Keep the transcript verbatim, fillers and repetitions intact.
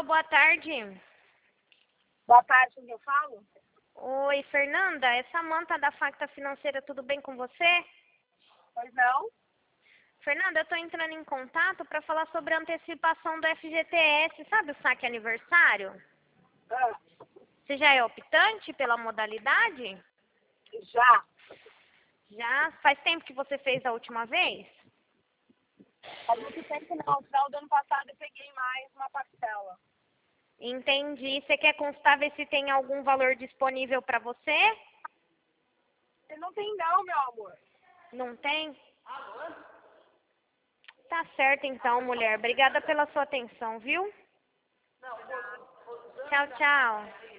Alô, boa tarde. Boa tarde, onde eu falo? Oi, Fernanda, é Samanta da Facta Financeira, tudo bem com você? Pois não? Fernanda, eu estou entrando em contato para falar sobre a antecipação do F G T S, sabe o saque aniversário? Ah, Você já é optante pela modalidade? já. Já? Faz tempo que você fez a última vez? Há muito tempo não. No final do ano passado eu peguei mais uma parcela. Entendi. Você quer constar ver se tem algum valor disponível para você? Você não tem não, meu amor. Não tem? Tá certo então, mulher. Obrigada pela sua atenção, viu? Tchau, tchau.